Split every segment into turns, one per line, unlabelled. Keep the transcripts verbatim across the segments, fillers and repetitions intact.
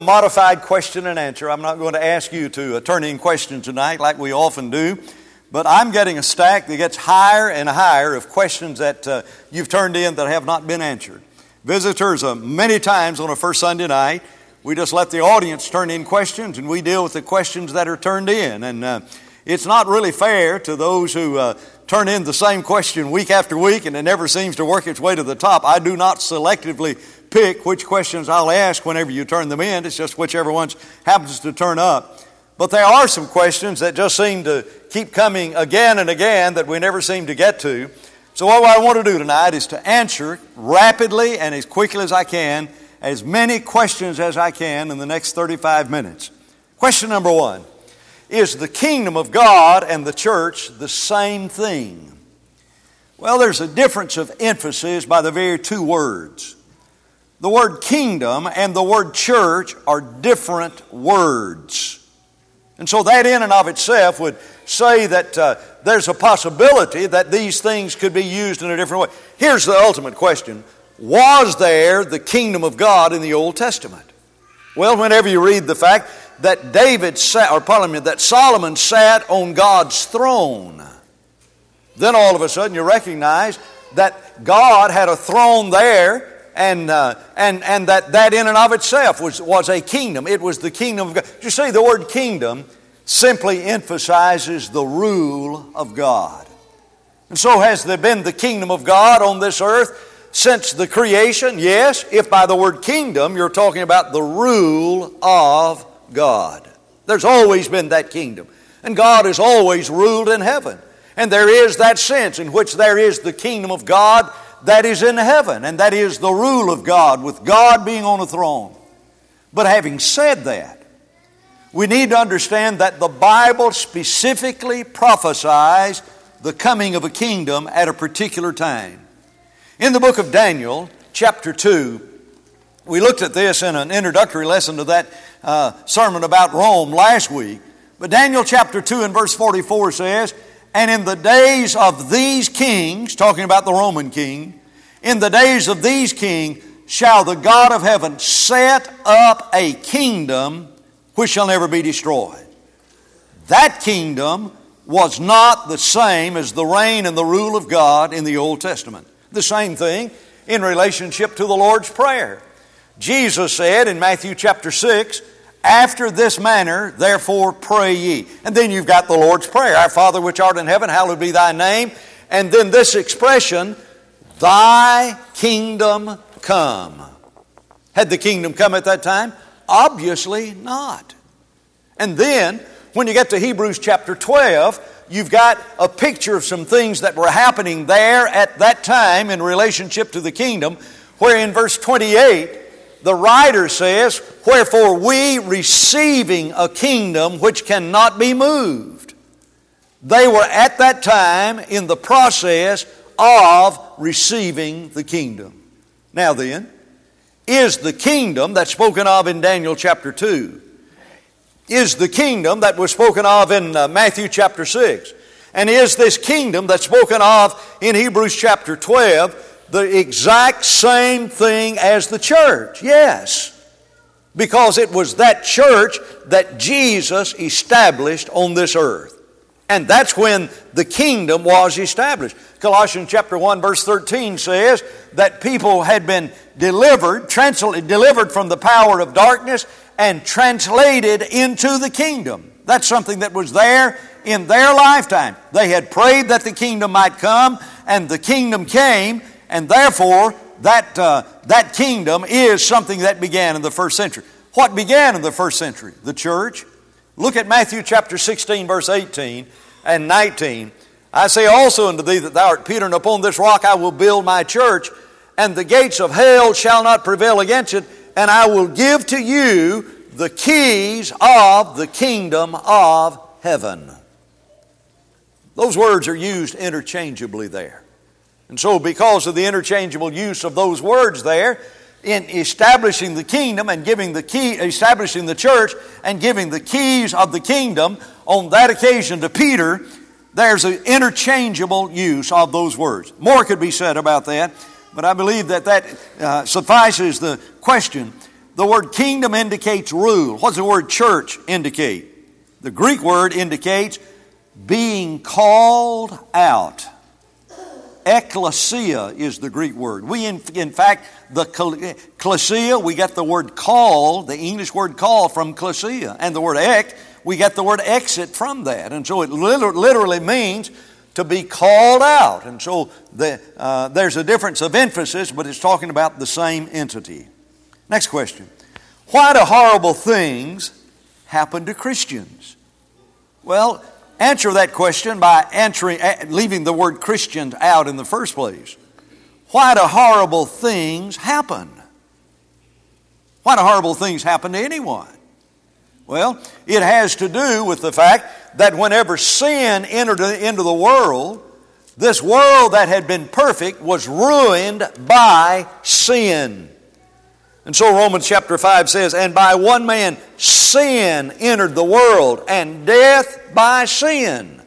Modified question and answer. I'm not going to ask you to uh, turn in questions tonight like we often do, but I'm getting a stack that gets higher and higher of questions that uh, you've turned in that have not been answered. Visitors, uh, many times on a first Sunday night, we just let the audience turn in questions and we deal with the questions that are turned in. And uh, it's not really fair to those who uh, turn in the same question week after week and it never seems to work its way to the top. I do not selectively pick which questions I'll ask whenever you turn them in. It's just whichever ones happens to turn up. But there are some questions that just seem to keep coming again and again that we never seem to get to. So what I want to do tonight is to answer rapidly and as quickly as I can as many questions as I can in the next thirty-five minutes. Question number one: is the kingdom of God and the church the same thing? Well, there's a difference of emphasis by the very two words. The word kingdom and the word church are different words. And so that in and of itself would say that uh, there's a possibility that these things could be used in a different way. Here's the ultimate question: was there the kingdom of God in the Old Testament? Well, whenever you read the fact that David sat, or pardon me, that Solomon sat on God's throne, then all of a sudden you recognize that God had a throne there. And uh, and and that, that in and of itself was, was a kingdom. It was the kingdom of God. You see, the word kingdom simply emphasizes the rule of God. And so has there been the kingdom of God on this earth since the creation? Yes, if by the word kingdom you're talking about the rule of God. There's always been that kingdom. And God has always ruled in heaven. And there is that sense in which there is the kingdom of God that is in heaven, and that is the rule of God, with God being on a throne. But having said that, we need to understand that the Bible specifically prophesies the coming of a kingdom at a particular time. In the book of Daniel, chapter two, we looked at this in an introductory lesson to that uh, sermon about Rome last week. But Daniel chapter two and verse forty-four says, "And in the days of these kings," talking about the Roman king, "in the days of these kings shall the God of heaven set up a kingdom which shall never be destroyed." That kingdom was not the same as the reign and the rule of God in the Old Testament. The same thing in relationship to the Lord's Prayer. Jesus said in Matthew chapter six, "After this manner, therefore pray ye." And then you've got the Lord's Prayer. "Our Father which art in heaven, hallowed be thy name." And then this expression, "Thy kingdom come." Had the kingdom come at that time? Obviously not. And then, when you get to Hebrews chapter twelve, you've got a picture of some things that were happening there at that time in relationship to the kingdom, where in verse twenty-eight, the writer says, "Wherefore we, receiving a kingdom which cannot be moved." They were at that time in the process of receiving the kingdom. Now then, is the kingdom that's spoken of in Daniel chapter two, is the kingdom that was spoken of in uh, Matthew chapter six, and is this kingdom that's spoken of in Hebrews chapter twelve the exact same thing as the church? Yes, because it was that church that Jesus established on this earth. And that's when the kingdom was established. Colossians chapter one verse thirteen says that people had been delivered, transla- delivered from the power of darkness and translated into the kingdom. That's something that was there in their lifetime. They had prayed that the kingdom might come, and the kingdom came, and therefore that, uh, that kingdom is something that began in the first century. What began in the first century? The church. Look at Matthew chapter sixteen verse eighteen and nineteen. "I say also unto thee that thou art Peter, and upon this rock I will build my church, and the gates of hell shall not prevail against it, and I will give to you the keys of the kingdom of heaven." Those words are used interchangeably there. And so because of the interchangeable use of those words there, in establishing the kingdom and giving the key, establishing the church and giving the keys of the kingdom on that occasion to Peter, there's an interchangeable use of those words. More could be said about that, but I believe that that uh, suffices the question. The word kingdom indicates rule. What does the word church indicate? The Greek word indicates being called out. Ekklesia is the Greek word. We, in, in fact, the klesia, we get the word call, the English word call from klesia. And the word ek, we get the word exit from that. And so it literally means to be called out. And so the, uh, there's a difference of emphasis, but it's talking about the same entity. Next question. Why do horrible things happen to Christians? Well, answer that question by answering, leaving the word Christian out in the first place. Why do horrible things happen? Why do horrible things happen to anyone? Well, it has to do with the fact that whenever sin entered into the world, this world that had been perfect was ruined by sin. And so Romans chapter five says, and by one man sin entered the world, and death by sin.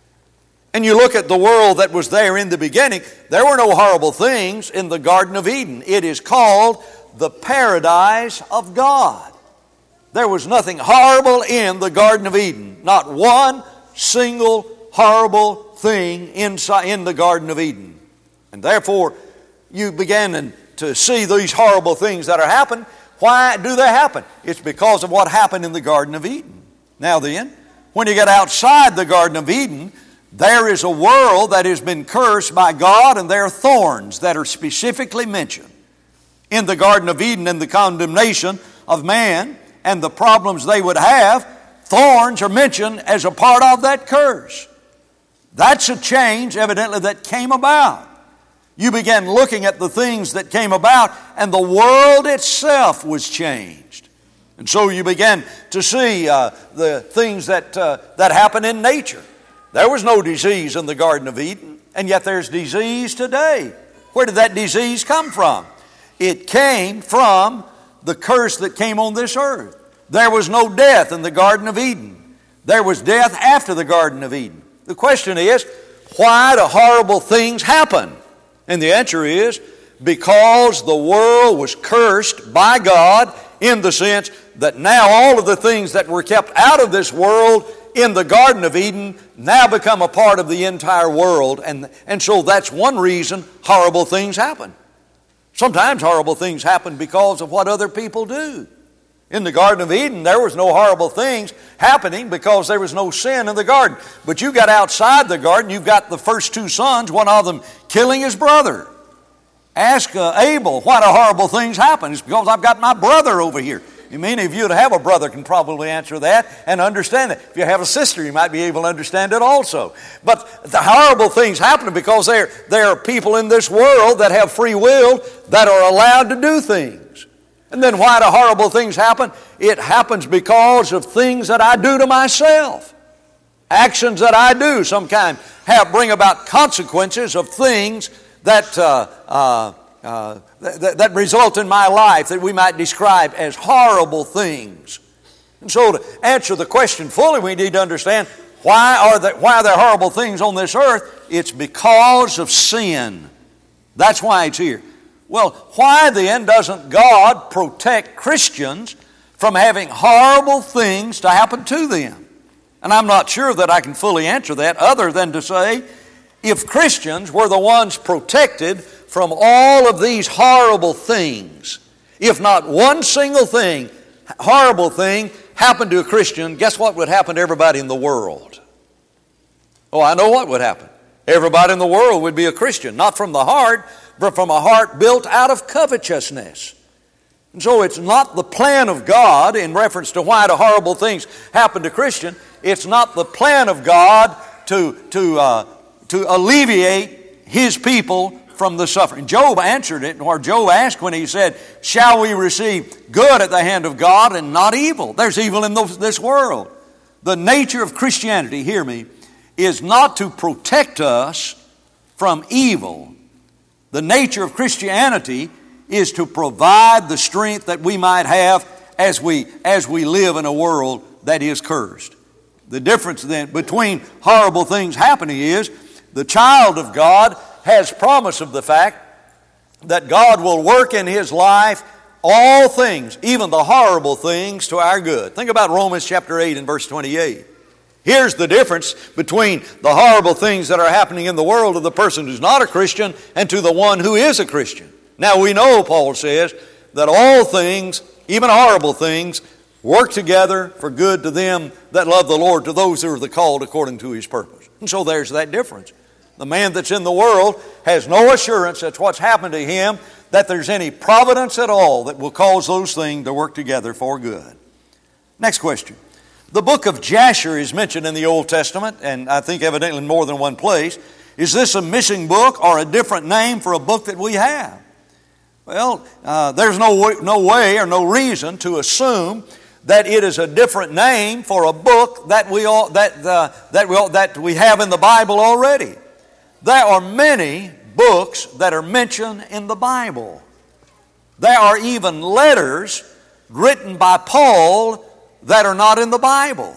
And you look at the world that was there in the beginning, there were no horrible things in the Garden of Eden. It is called the paradise of God. There was nothing horrible in the Garden of Eden. Not one single horrible thing inside in the Garden of Eden. And therefore, you began to see these horrible things that are happening. Why do they happen? It's because of what happened in the Garden of Eden. Now then, when you get outside the Garden of Eden, there is a world that has been cursed by God, and there are thorns that are specifically mentioned. In the Garden of Eden, and the condemnation of man and the problems they would have, thorns are mentioned as a part of that curse. That's a change, evidently, that came about. You began looking at the things that came about, and the world itself was changed. And so you began to see uh, the things that, uh, that happen in nature. There was no disease in the Garden of Eden, and yet there's disease today. Where did that disease come from? It came from the curse that came on this earth. There was no death in the Garden of Eden. There was death after the Garden of Eden. The question is, why do horrible things happen? And the answer is, because the world was cursed by God in the sense that now all of the things that were kept out of this world in the Garden of Eden now become a part of the entire world. And, and so that's one reason horrible things happen. Sometimes horrible things happen because of what other people do. In the Garden of Eden, there was no horrible things happening because there was no sin in the garden. But you got outside the garden, you've got the first two sons, one of them killing his brother. Ask uh, Abel, why do horrible things happen? It's because I've got my brother over here. You mean if you to have a brother can probably answer that and understand it. If you have a sister, you might be able to understand it also. But the horrible things happen because there, there are people in this world that have free will that are allowed to do things. And then why do horrible things happen? It happens because of things that I do to myself. Actions that I do sometimes have bring about consequences of things that uh, uh, uh, that, that result in my life that we might describe as horrible things. And so to answer the question fully, we need to understand why are there, why are there horrible things on this earth? It's because of sin. That's why it's here. Well, why then doesn't God protect Christians from having horrible things to happen to them? And I'm not sure that I can fully answer that other than to say, if Christians were the ones protected from all of these horrible things, if not one single thing, horrible thing, happened to a Christian, guess what would happen to everybody in the world? Oh, I know what would happen. Everybody in the world would be a Christian, not from the heart, but from a heart built out of covetousness. And so it's not the plan of God in reference to why do horrible things happen to Christians. It's not the plan of God to, to, uh, to alleviate His people from the suffering. Job answered it, or Job asked when he said, shall we receive good at the hand of God and not evil? There's evil in this world. The nature of Christianity, hear me, is not to protect us from evil. The nature of Christianity is to provide the strength that we might have as we, as we live in a world that is cursed. The difference then between horrible things happening is the child of God has promise of the fact that God will work in his life all things, even the horrible things, to our good. Think about Romans chapter eight and verse twenty-eight. Here's the difference between the horrible things that are happening in the world to the person who's not a Christian and to the one who is a Christian. Now we know, Paul says, that all things, even horrible things, work together for good to them that love the Lord, to those who are the called according to His purpose. And so there's that difference. The man that's in the world has no assurance that what's happened to him, that there's any providence at all that will cause those things to work together for good. Next question. The book of Jasher is mentioned in the Old Testament, and I think evidently in more than one place. Is this a missing book or a different name for a book that we have? Well, uh, there's no way, no way or no reason to assume that it is a different name for a book that we all, that uh, that we all, that we have in the Bible already. There are many books that are mentioned in the Bible. There are even letters written by Paul that are not in the Bible.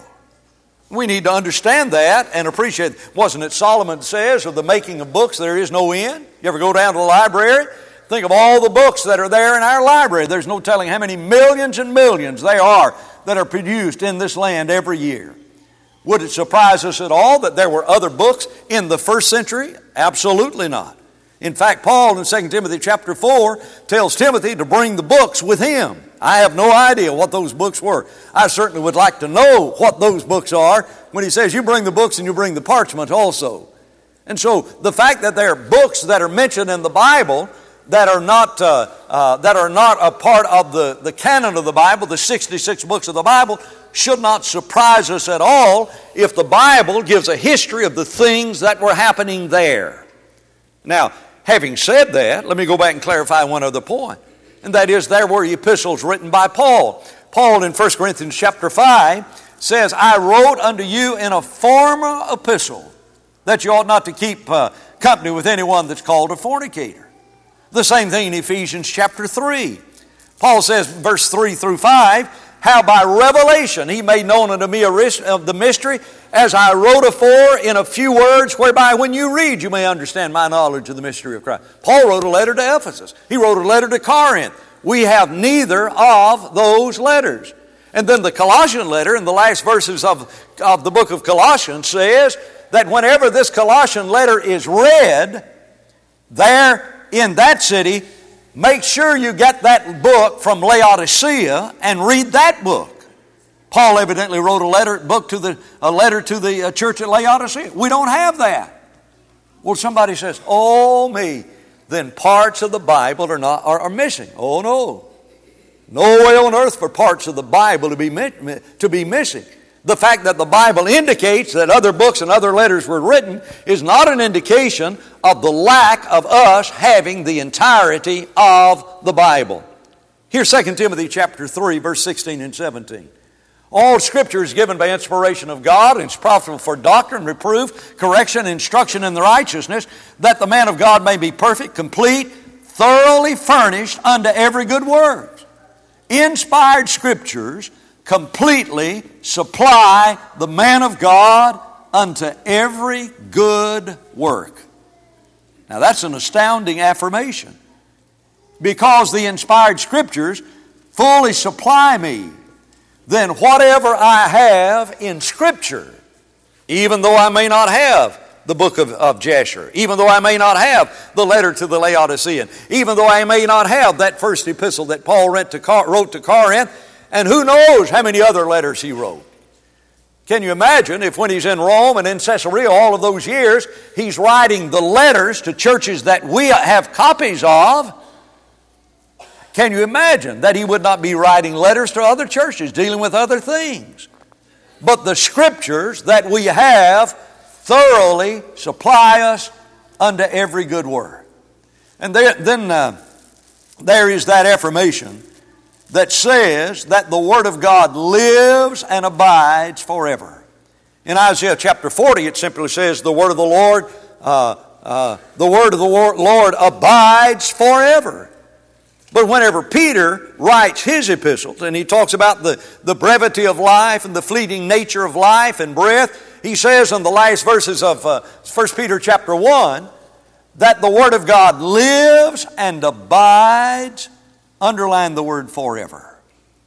We need to understand that and appreciate it. Wasn't it Solomon says, of the making of books there is no end? You ever go down to the library? Think of all the books that are there in our library. There's no telling how many millions and millions there are that are produced in this land every year. Would it surprise us at all that there were other books in the first century? Absolutely not. In fact, Paul in Second Timothy chapter four tells Timothy to bring the books with him. I have no idea what those books were. I certainly would like to know what those books are when he says you bring the books and you bring the parchment also. And so the fact that there are books that are mentioned in the Bible that are not uh, uh, that are not a part of the, the canon of the Bible, the sixty-six books of the Bible, should not surprise us at all if the Bible gives a history of the things that were happening there. Now, having said that, let me go back and clarify one other point. And that is, there were epistles written by Paul. Paul in First Corinthians chapter five says, I wrote unto you in a former epistle that you ought not to keep uh, company with anyone that's called a fornicator. The same thing in Ephesians chapter three. Paul says, verse three through five, how by revelation he made known unto me of the mystery, as I wrote afore in a few words, whereby when you read you may understand my knowledge of the mystery of Christ. Paul wrote a letter to Ephesus. He wrote a letter to Corinth. We have neither of those letters. And then the Colossian letter in the last verses of, of the book of Colossians says that whenever this Colossian letter is read, there in that city, make sure you get that book from Laodicea and read that book. Paul evidently wrote a letter book to the a letter to the church at Laodicea. We don't have that. Well, somebody says, "Oh me," then parts of the Bible are not are, are missing. Oh no, no way on earth for parts of the Bible to be to be missing. The fact that the Bible indicates that other books and other letters were written is not an indication of the lack of us having the entirety of the Bible. Here's Second Timothy chapter three, verse sixteen and seventeen. All Scripture is given by inspiration of God and is profitable for doctrine, reproof, correction, instruction in the righteousness, that the man of God may be perfect, complete, thoroughly furnished unto every good work. Inspired Scriptures completely supply the man of God unto every good work. Now that's an astounding affirmation, because the inspired Scriptures fully supply me. Then whatever I have in Scripture, even though I may not have the book of, of Jasher, even though I may not have the letter to the Laodicean, even though I may not have that first epistle that Paul wrote to, wrote to Corinth, and who knows how many other letters he wrote. Can you imagine if when he's in Rome and in Caesarea all of those years, he's writing the letters to churches that we have copies of? Can you imagine that he would not be writing letters to other churches dealing with other things? But the Scriptures that we have thoroughly supply us unto every good word. And there, then uh, there is that affirmation that says that the Word of God lives and abides forever. In Isaiah chapter forty, it simply says, the Word of the Lord, uh, uh, the Word of the Lord abides forever. But whenever Peter writes his epistles, and he talks about the, the brevity of life and the fleeting nature of life and breath, he says in the last verses of uh, First Peter chapter one, that the Word of God lives and abides Underline the word forever.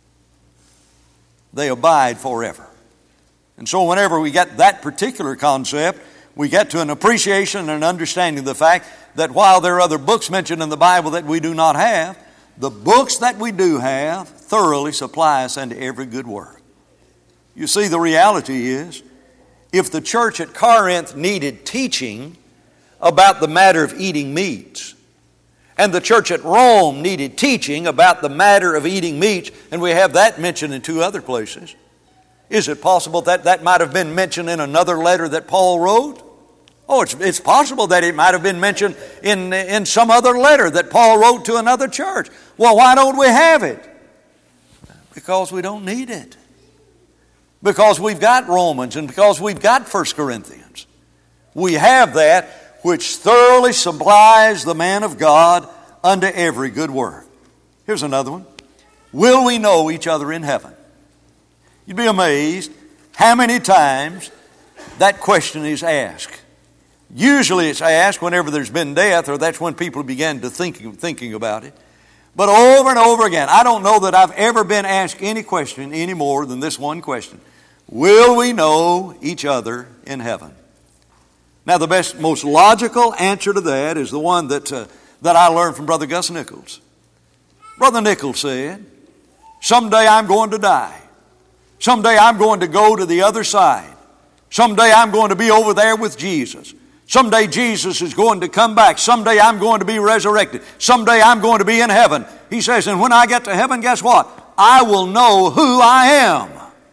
They abide forever. And so whenever we get that particular concept, we get to an appreciation and an understanding of the fact that while there are other books mentioned in the Bible that we do not have, the books that we do have thoroughly supply us unto every good work. You see, the reality is, if the church at Corinth needed teaching about the matter of eating meats, and the church at Rome needed teaching about the matter of eating meats, and we have that mentioned in two other places, is it possible that that might have been mentioned in another letter that Paul wrote? Oh, it's, it's possible that it might have been mentioned in, in some other letter that Paul wrote to another church. Well, why don't we have it? Because we don't need it. Because we've got Romans and because we've got First Corinthians. We have that which thoroughly supplies the man of God unto every good work. Here's another one. Will we know each other in heaven? You'd be amazed how many times that question is asked. Usually it's asked whenever there's been death, or that's when people begin to thinking, thinking about it. But over and over again, I don't know that I've ever been asked any question any more than this one question. Will we know each other in heaven? Now, the best, most logical answer to that is the one that, uh, that I learned from Brother Gus Nichols. Brother Nichols said, someday I'm going to die. Someday I'm going to go to the other side. Someday I'm going to be over there with Jesus. Someday Jesus is going to come back. Someday I'm going to be resurrected. Someday I'm going to be in heaven. He says, and when I get to heaven, guess what? I will know who I am.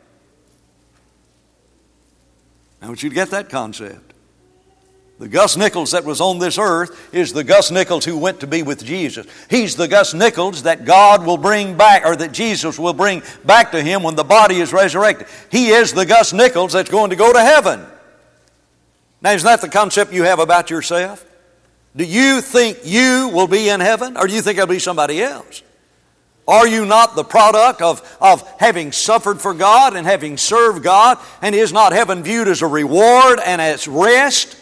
I want you to get that concept. The Gus Nichols that was on this earth is the Gus Nichols who went to be with Jesus. He's the Gus Nichols that God will bring back, or that Jesus will bring back to him when the body is resurrected. He is the Gus Nichols that's going to go to heaven. Now, isn't that the concept you have about yourself? Do you think you will be in heaven, or do you think it'll be somebody else? Are you not the product of, of having suffered for God and having served God, and is not heaven viewed as a reward and as rest?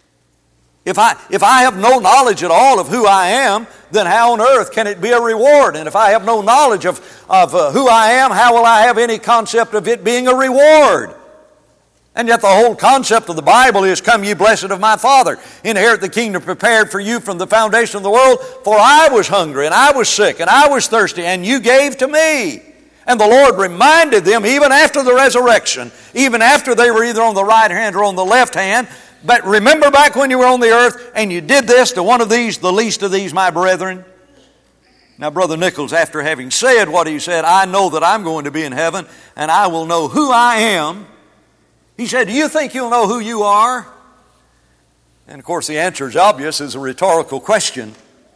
If I, if I have no knowledge at all of who I am, then how on earth can it be a reward? And if I have no knowledge of, of uh, who I am, how will I have any concept of it being a reward? And yet the whole concept of the Bible is, come ye blessed of my Father, inherit the kingdom prepared for you from the foundation of the world. For I was hungry, and I was sick, and I was thirsty, and you gave to me. And the Lord reminded them, even after the resurrection, even after they were either on the right hand or on the left hand, but remember back when you were on the earth, and you did this to one of these, the least of these, my brethren. Now, Brother Nichols, after having said what he said, I know that I'm going to be in heaven, and I will know who I am. He said, do you think you'll know who you are? And of course the answer is obvious. It's a rhetorical question.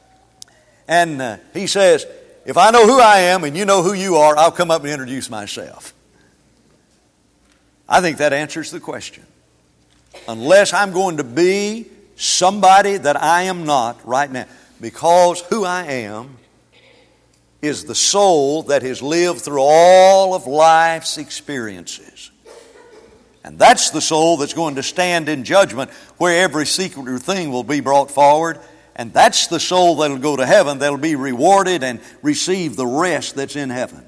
And uh, he says, if I know who I am and you know who you are, I'll come up and introduce myself. I think that answers the question. Unless I'm going to be somebody that I am not right now. Because who I am is the soul that has lived through all of life's experiences. And that's the soul that's going to stand in judgment where every secret thing will be brought forward. And that's the soul that'll go to heaven, that'll be rewarded and receive the rest that's in heaven.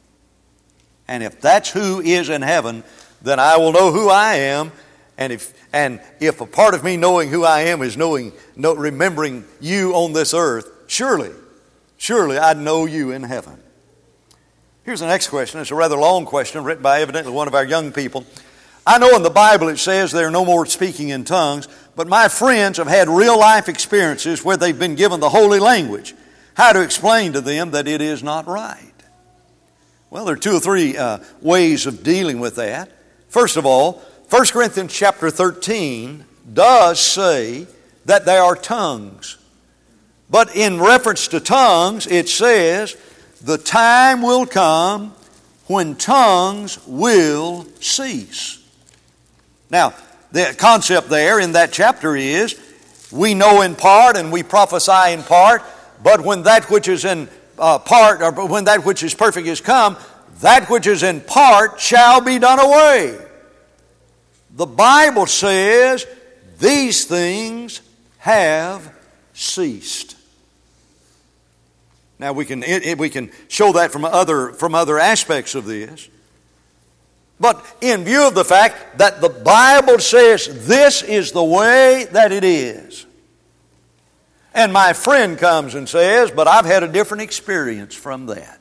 And if that's who is in heaven, then I will know who I am. And if and if a part of me knowing who I am is knowing, know, remembering you on this earth, surely, surely I'd know you in heaven. Here's the next question. It's a rather long question written by evidently one of our young people. I know in the Bible it says there are no more speaking in tongues, but my friends have had real life experiences where they've been given the holy language. How to explain to them that it is not right? Well, there are two or three uh, ways of dealing with that. First of all, First Corinthians chapter thirteen does say that there are tongues. But in reference to tongues, it says, the time will come when tongues will cease. Now, the concept there in that chapter is, we know in part and we prophesy in part, but when that which is in uh, part, or when that which is perfect is come, that which is in part shall be done away. The Bible says these things have ceased. Now we can it, it, we can show that from other from other aspects of this. But in view of the fact that the Bible says this is the way that it is, and my friend comes and says, but I've had a different experience from that.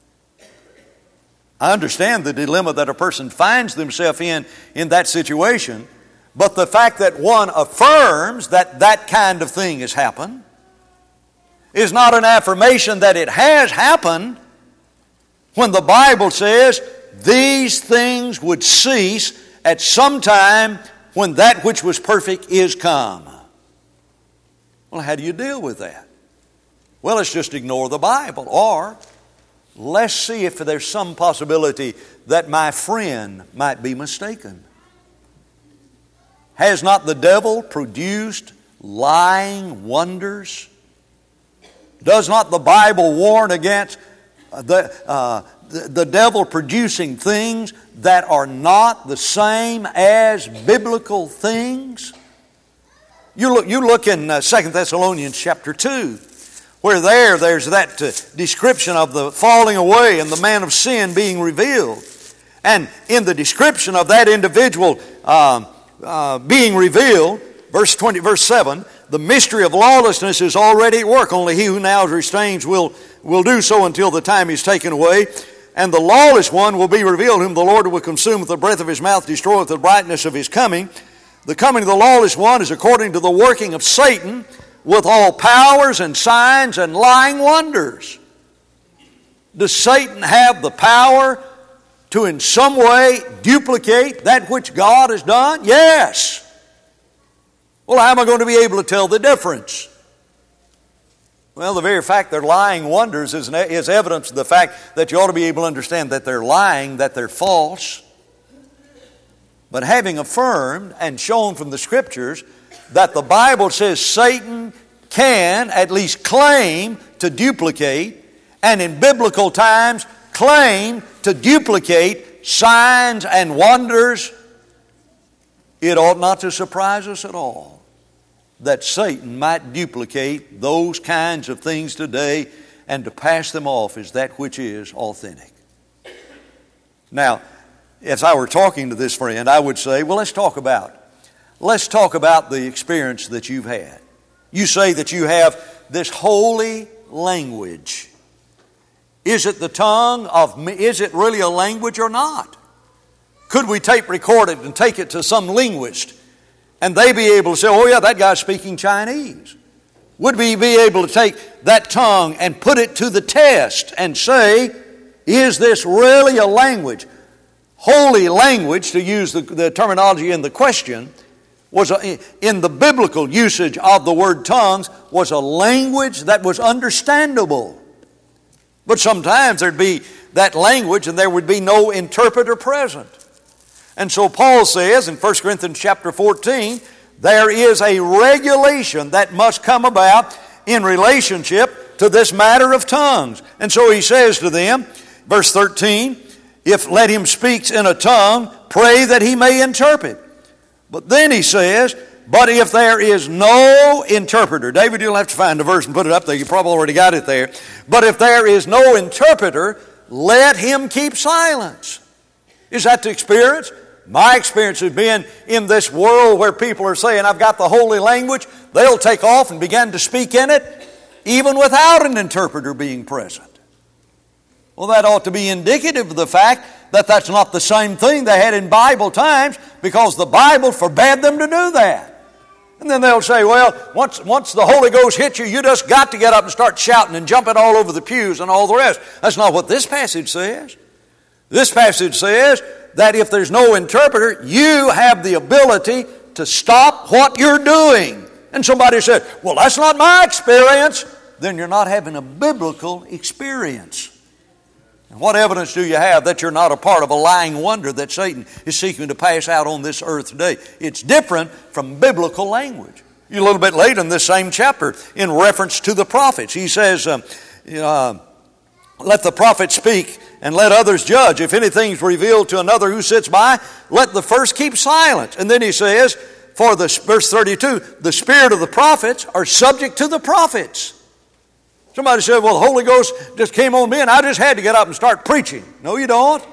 I understand the dilemma that a person finds themselves in in that situation, but the fact that one affirms that that kind of thing has happened is not an affirmation that it has happened when the Bible says these things would cease at some time when that which was perfect is come. Well, how do you deal with that? Well, let's just ignore the Bible, or let's see if there's some possibility that my friend might be mistaken. Has not the devil produced lying wonders? Does not the Bible warn against the, uh, the, the devil producing things that are not the same as biblical things? You look, you look in uh, Second Thessalonians chapter two, where there, there's that uh, description of the falling away and the man of sin being revealed. And in the description of that individual uh, uh, being revealed, verse twenty, verse seven, the mystery of lawlessness is already at work. Only he who now restrains will, will do so until the time is taken away. And the lawless one will be revealed, whom the Lord will consume with the breath of his mouth, destroy with the brightness of his coming. The coming of the lawless one is according to the working of Satan, with all powers and signs and lying wonders. Does Satan have the power to in some way duplicate that which God has done? Yes. Well, how am I going to be able to tell the difference? Well, the very fact they're lying wonders is, is evidence of the fact that you ought to be able to understand that they're lying, that they're false. But having affirmed and shown from the Scriptures that the Bible says Satan can at least claim to duplicate, and in biblical times claim to duplicate signs and wonders, it ought not to surprise us at all that Satan might duplicate those kinds of things today and to pass them off as that which is authentic. Now, if I were talking to this friend, I would say, well, let's talk about Let's talk about the experience that you've had. You say that you have this holy language. Is it the tongue of me? Is it really a language or not? Could we tape record it and take it to some linguist and they be able to say, oh yeah, that guy's speaking Chinese? Would we be able to take that tongue and put it to the test and say, is this really a language? Holy language, to use the, the terminology in the question, was a, in the biblical usage of the word tongues, was a language that was understandable. But sometimes there'd be that language and there would be no interpreter present. And so Paul says in First Corinthians chapter fourteen, there is a regulation that must come about in relationship to this matter of tongues. And so he says to them, verse thirteen, if let him speaks in a tongue, pray that he may interpret. But then he says, but if there is no interpreter, David, you'll have to find the verse and put it up there. You probably already got it there. But if there is no interpreter, let him keep silence. Is that the experience? My experience has been in this world where people are saying, I've got the holy language. They'll take off and begin to speak in it, even without an interpreter being present. Well, that ought to be indicative of the fact that that's not the same thing they had in Bible times, because the Bible forbade them to do that. And then they'll say, well, once, once the Holy Ghost hits you, you just got to get up and start shouting and jumping all over the pews and all the rest. That's not what this passage says. This passage says that if there's no interpreter, you have the ability to stop what you're doing. And somebody said, well, that's not my experience. Then you're not having a biblical experience. And what evidence do you have that you're not a part of a lying wonder that Satan is seeking to pass out on this earth today? It's different from biblical language. A little bit later in this same chapter, in reference to the prophets, he says, um, uh, let the prophet speak and let others judge. If anything's revealed to another who sits by, let the first keep silent. And then he says, for the verse thirty-two, the spirit of the prophets are subject to the prophets. Somebody said, well, the Holy Ghost just came on me and I just had to get up and start preaching. No, you don't.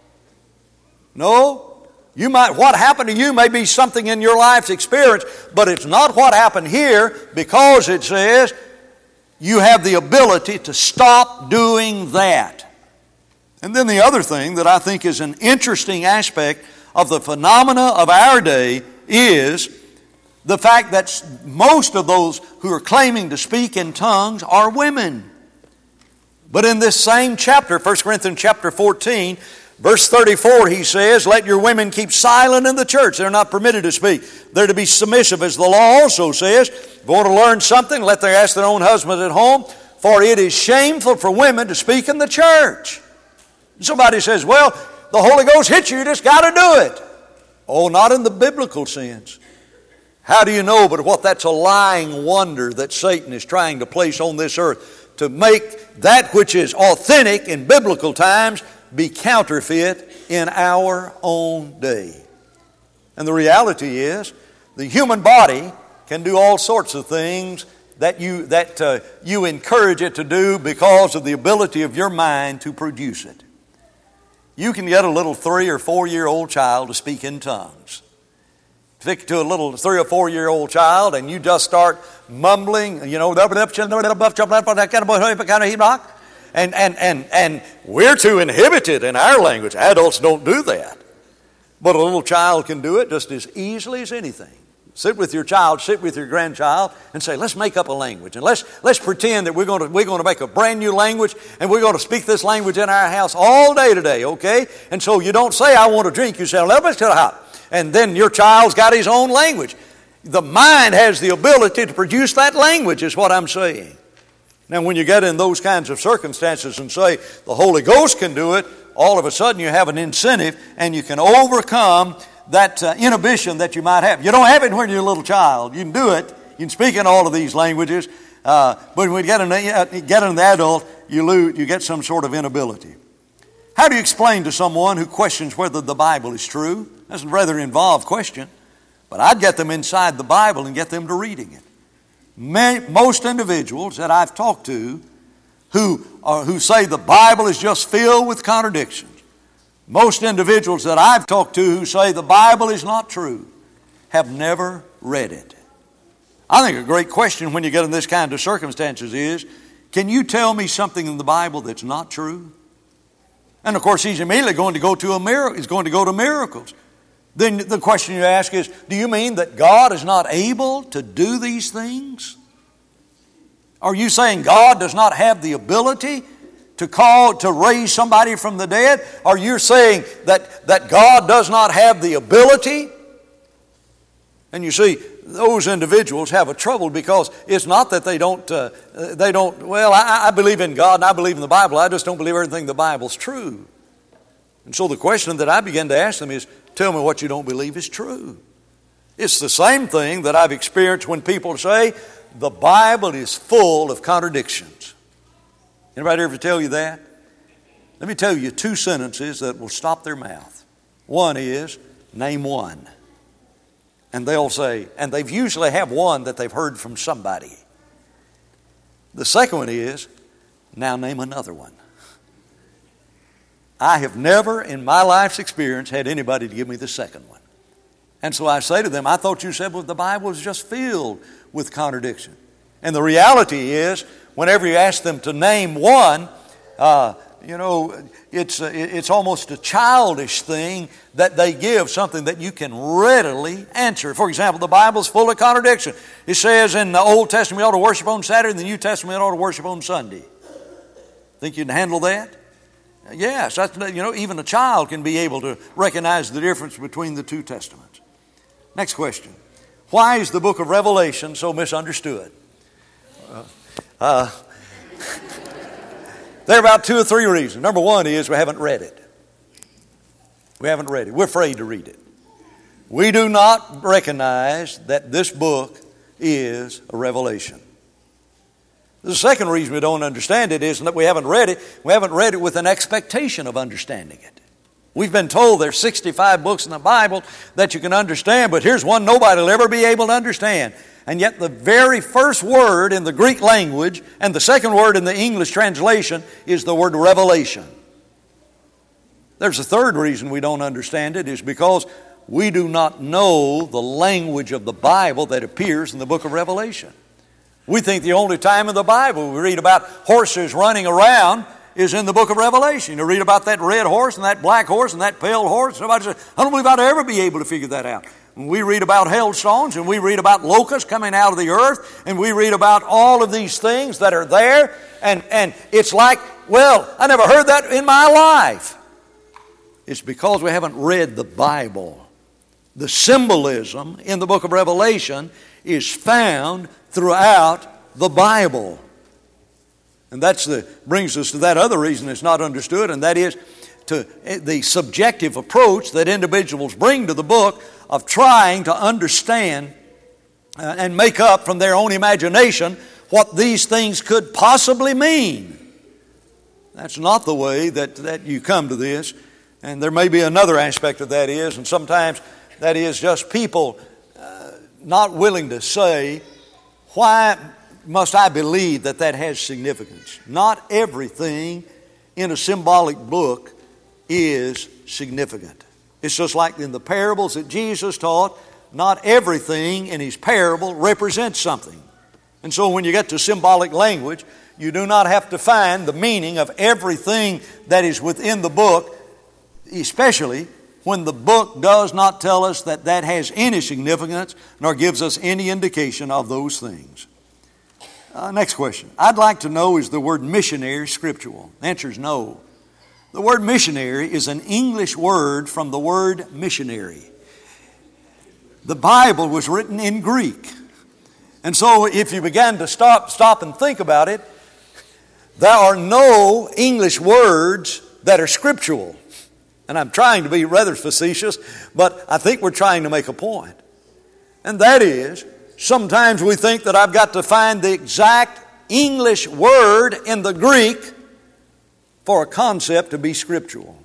No. You might, what happened to you may be something in your life's experience, but it's not what happened here, because it says you have the ability to stop doing that. And then the other thing that I think is an interesting aspect of the phenomena of our day is the fact that most of those who are claiming to speak in tongues are women. But in this same chapter, First Corinthians chapter fourteen, verse thirty-four, he says, let your women keep silent in the church. They're not permitted to speak. They're to be submissive, as the law also says. If you want to learn something, let them ask their own husbands at home, for it is shameful for women to speak in the church. Somebody says, well, the Holy Ghost hit you, you just got to do it. Oh, not in the biblical sense. How do you know but what that's a lying wonder that Satan is trying to place on this earth to make that which is authentic in biblical times be counterfeit in our own day. And the reality is the human body can do all sorts of things that you that uh, you encourage it to do because of the ability of your mind to produce it. You can get a little three or four year old child to speak in tongues. Stick to a little three or four year old child and you just start mumbling, you know, and and and and we're too inhibited in our language. Adults don't do that. But a little child can do it just as easily as anything. Sit with your child, sit with your grandchild, and say, let's make up a language. And let's let's pretend that we're going to we're going to make a brand new language, and we're going to speak this language in our house all day today, okay? And so you don't say, I want to drink. You say, let's get hot. And then your child's got his own language. The mind has the ability to produce that language, is what I'm saying. Now, when you get in those kinds of circumstances and say, the Holy Ghost can do it, all of a sudden you have an incentive and you can overcome that uh, inhibition that you might have. You don't have it when you're a little child. You can do it. You can speak in all of these languages. Uh, but when you get in, the, get in the adult, you lose, you get some sort of inability. How do you explain to someone who questions whether the Bible is true? That's a rather involved question. But I'd get them inside the Bible and get them to reading it. Many, most individuals that I've talked to who, are, who say the Bible is just filled with contradictions, most individuals that I've talked to who say the Bible is not true have never read it. I think a great question when you get in this kind of circumstances is, can you tell me something in the Bible that's not true? And of course he's immediately going to go to a miracle. He's going to go to miracles. Then the question you ask is, do you mean that God is not able to do these things? Are you saying God does not have the ability to call, to raise somebody from the dead? Are you saying that, that God does not have the ability? And you see, those individuals have a trouble because it's not that they don't, uh, they don't, well, I, I believe in God and I believe in the Bible. I just don't believe everything in the Bible's true. And so the question that I begin to ask them is, tell me what you don't believe is true. It's the same thing that I've experienced when people say, the Bible is full of contradictions. Anybody ever tell you that? Let me tell you two sentences that will stop their mouth. One is, name one. And they'll say, and they've usually have one that they've heard from somebody. The second one is, now name another one. I have never in my life's experience had anybody to give me the second one. And so I say to them, I thought you said well, the Bible is just filled with contradiction. And the reality is, whenever you ask them to name one, uh, you know, it's, uh, it's almost a childish thing that they give something that you can readily answer. For example, the Bible's full of contradiction. It says in the Old Testament we ought to worship on Saturday, and the New Testament we ought to worship on Sunday. Think you can handle that? Yes, that's, you know, even a child can be able to recognize the difference between the two testaments. Next question. Why is the book of Revelation so misunderstood? Uh, uh, there are about two or three reasons. Number one is we haven't read it. We haven't read it. We're afraid to read it. We do not recognize that this book is a revelation. The second reason we don't understand it is that we haven't read it. We haven't read it with an expectation of understanding it. We've been told there's sixty-five books in the Bible that you can understand, but here's one nobody will ever be able to understand. And yet the very first word in the Greek language and the second word in the English translation is the word revelation. There's a third reason we don't understand it, is because we do not know the language of the Bible that appears in the book of Revelation. We think the only time in the Bible we read about horses running around is in the book of Revelation. You read about that red horse and that black horse and that pale horse. Somebody says, I don't believe I'd ever be able to figure that out. And we read about hailstones, and we read about locusts coming out of the earth, and we read about all of these things that are there, and, and it's like, well, I never heard that in my life. It's because we haven't read the Bible. The symbolism in the book of Revelation is found throughout the Bible. And that's the brings us to that other reason it's not understood, and that is to the subjective approach that individuals bring to the book of trying to understand uh, and make up from their own imagination what these things could possibly mean. That's not the way that, that you come to this. And there may be another aspect of that is, and sometimes that is just people uh, not willing to say, why must I believe that that has significance? Not everything in a symbolic book is significant. It's just like in the parables that Jesus taught, not everything in His parable represents something. And so when you get to symbolic language, you do not have to find the meaning of everything that is within the book, especially when the book does not tell us that that has any significance, nor gives us any indication of those things. Uh, next question. I'd like to know, is the word missionary scriptural? The answer is no. The word missionary is an English word from the word missionary. The Bible was written in Greek. And so if you began to stop, stop and think about it, there are no English words that are scriptural. And I'm trying to be rather facetious, but I think we're trying to make a point. And that is, sometimes we think that I've got to find the exact English word in the Greek for a concept to be scriptural.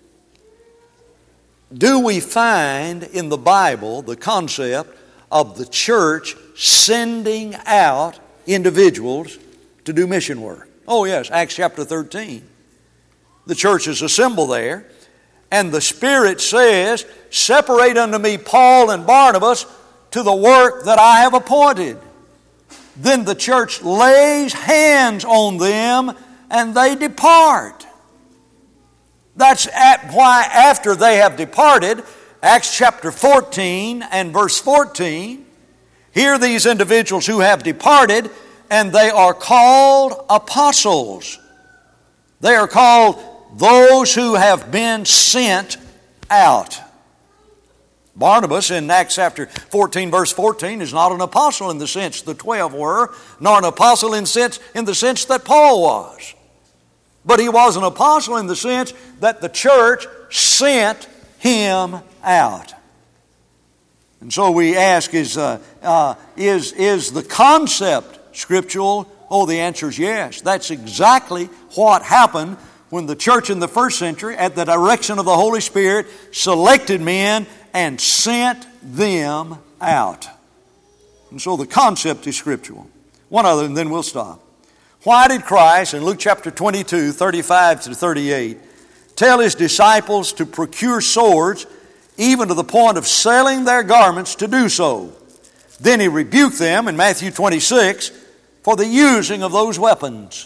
Do we find in the Bible the concept of the church sending out individuals to do mission work? Oh yes, Acts chapter thirteen. The church is assembled there, and the Spirit says, separate unto me Paul and Barnabas to the work that I have appointed. Then the church lays hands on them and they depart. That's at why after they have departed, Acts chapter fourteen and verse fourteen, here these individuals who have departed, and they are called apostles. They are called those who have been sent out. Barnabas in Acts chapter fourteen verse fourteen is not an apostle in the sense the twelve were, nor an apostle in sense in the sense that Paul was. But he was an apostle in the sense that the church sent him out. And so we ask, is, uh, uh, is, is the concept scriptural? Oh, the answer is yes. That's exactly what happened when the church in the first century, at the direction of the Holy Spirit, selected men and sent them out. And so the concept is scriptural. One other, and then we'll stop. Why did Christ, in Luke chapter twenty-two, thirty-five to thirty-eight, tell His disciples to procure swords, even to the point of selling their garments to do so? Then He rebuked them in Matthew twenty-six for the using of those weapons.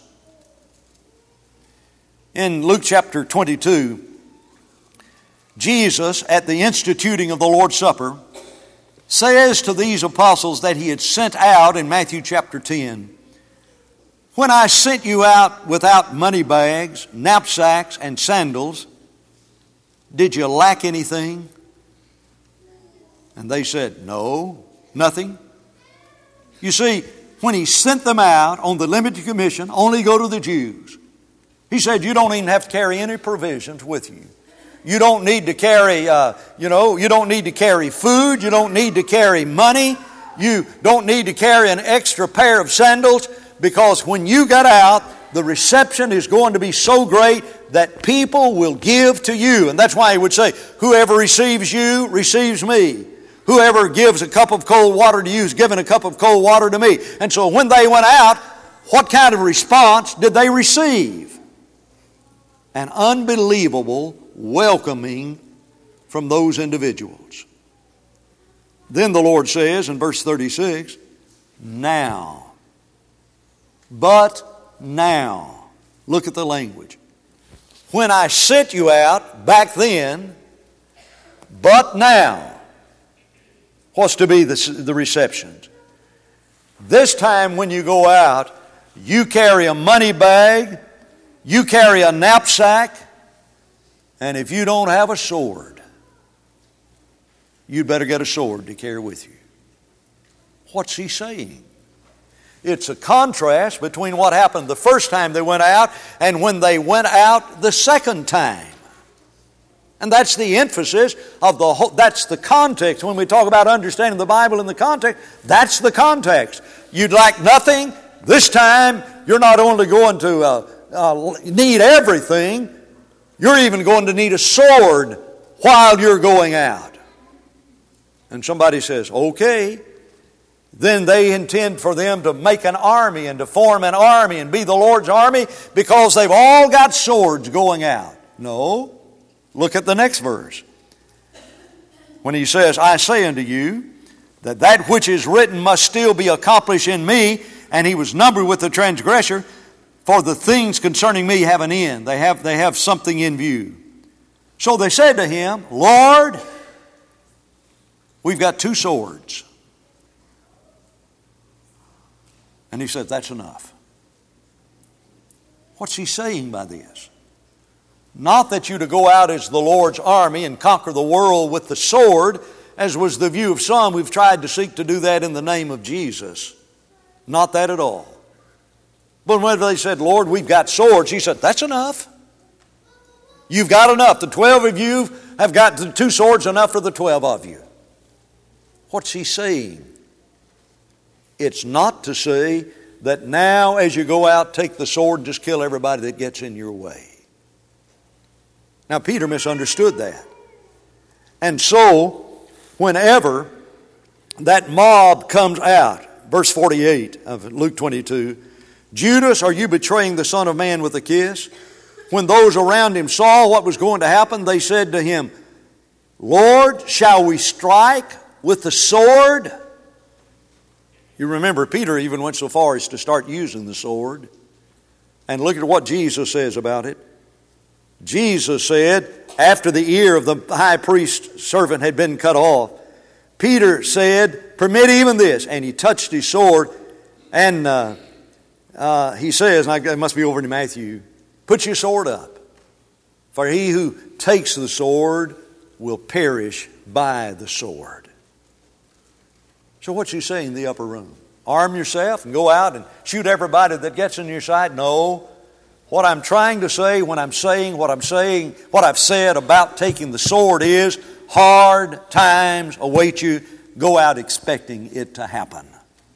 In Luke chapter twenty-two, Jesus, at the instituting of the Lord's Supper, says to these apostles that He had sent out in Matthew chapter ten, when I sent you out without money bags, knapsacks, and sandals, did you lack anything? And they said, no, nothing. You see, when He sent them out on the limited commission, only go to the Jews, He said, you don't even have to carry any provisions with you. You don't need to carry, uh, you know, you don't need to carry food. You don't need to carry money. You don't need to carry an extra pair of sandals, because when you got out, the reception is going to be so great that people will give to you. And that's why he would say, whoever receives you, receives me. Whoever gives a cup of cold water to you is given a cup of cold water to me. And so when they went out, what kind of response did they receive? An unbelievable welcoming from those individuals. Then the Lord says in verse thirty-six, now, but now, look at the language. When I sent you out back then, but now, what's to be the, the receptions? This time when you go out, you carry a money bag, you carry a knapsack, and if you don't have a sword, you'd better get a sword to carry with you. What's he saying? It's a contrast between what happened the first time they went out and when they went out the second time. And that's the emphasis of the whole, that's the context. When we talk about understanding the Bible in the context, that's the context. You'd lack nothing. This time, you're not only going to uh, uh, need everything, you're even going to need a sword while you're going out. And somebody says, okay. Then they intend for them to make an army and to form an army and be the Lord's army because they've all got swords going out. No. Look at the next verse. When he says, I say unto you that that which is written must still be accomplished in me, and he was numbered with the transgressor, for the things concerning me have an end. They have, they have something in view. So they said to him, Lord, we've got two swords. And he said, that's enough. What's he saying by this? Not that you to go out as the Lord's army and conquer the world with the sword, as was the view of some. We've tried to seek to do that in the name of Jesus. Not that at all. But when they said, Lord, we've got swords, he said, that's enough. You've got enough. The twelve of you have got the two swords, enough for the twelve of you. What's he saying? It's not to say that now as you go out, take the sword and just kill everybody that gets in your way. Now Peter misunderstood that. And so, whenever that mob comes out, verse forty-eight of Luke twenty-two, Judas, are you betraying the Son of Man with a kiss? When those around him saw what was going to happen, they said to him, Lord, shall we strike with the sword? You remember, Peter even went so far as to start using the sword. And look at what Jesus says about it. Jesus said, after the ear of the high priest's servant had been cut off, Peter said, permit even this. And he touched his sword, and uh, uh, he says, and it must be over in Matthew, put your sword up. For he who takes the sword will perish by the sword. So what's he saying in the upper room? Arm yourself and go out and shoot everybody that gets in your sight? No. What I'm trying to say when I'm saying what I'm saying, what I've said about taking the sword is hard times await you. Go out expecting it to happen.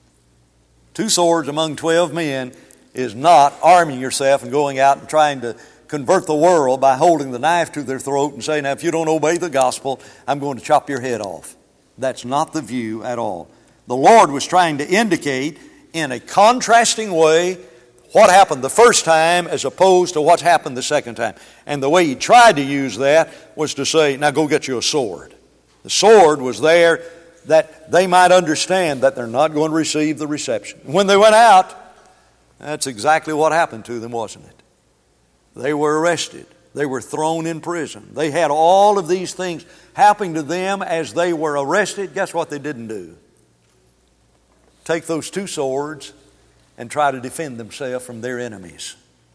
Two swords among twelve men is not arming yourself and going out and trying to convert the world by holding the knife to their throat and saying, now if you don't obey the gospel, I'm going to chop your head off. That's not the view at all. The Lord was trying to indicate in a contrasting way what happened the first time as opposed to what's happened the second time. And the way he tried to use that was to say, now go get you a sword. The sword was there that they might understand that they're not going to receive the reception. When they went out, that's exactly what happened to them, wasn't it? They were arrested. They were thrown in prison. They had all of these things happening to them as they were arrested. Guess what they didn't do? Take those two swords and try to defend themselves from their enemies.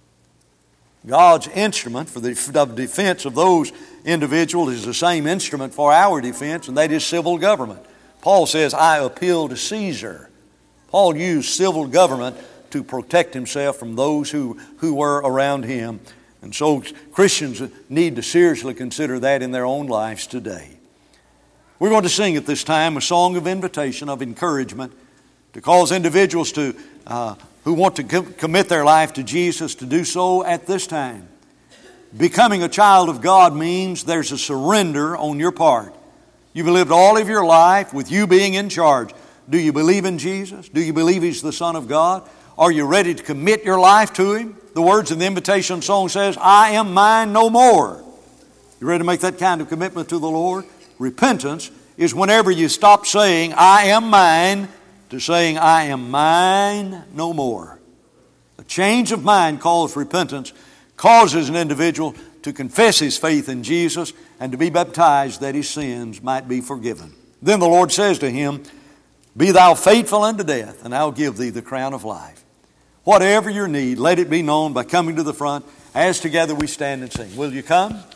God's instrument for the defense of those individuals is the same instrument for our defense, and that is civil government. Paul says, I appeal to Caesar. Paul used civil government to protect himself from those who, who were around him. And so Christians need to seriously consider that in their own lives today. We're going to sing at this time a song of invitation, of encouragement, to cause individuals to uh, who want to com- commit their life to Jesus to do so at this time. Becoming a child of God means there's a surrender on your part. You've lived all of your life with you being in charge. Do you believe in Jesus? Do you believe He's the Son of God? Are you ready to commit your life to Him? The words in the invitation song says, I am mine no more. You ready to make that kind of commitment to the Lord? Repentance is whenever you stop saying, I am mine, to saying, I am mine no more. A change of mind calls repentance, causes an individual to confess his faith in Jesus and to be baptized that his sins might be forgiven. Then the Lord says to him, be thou faithful unto death, and I'll give thee the crown of life. Whatever your need, let it be known by coming to the front as together we stand and sing. Will you come?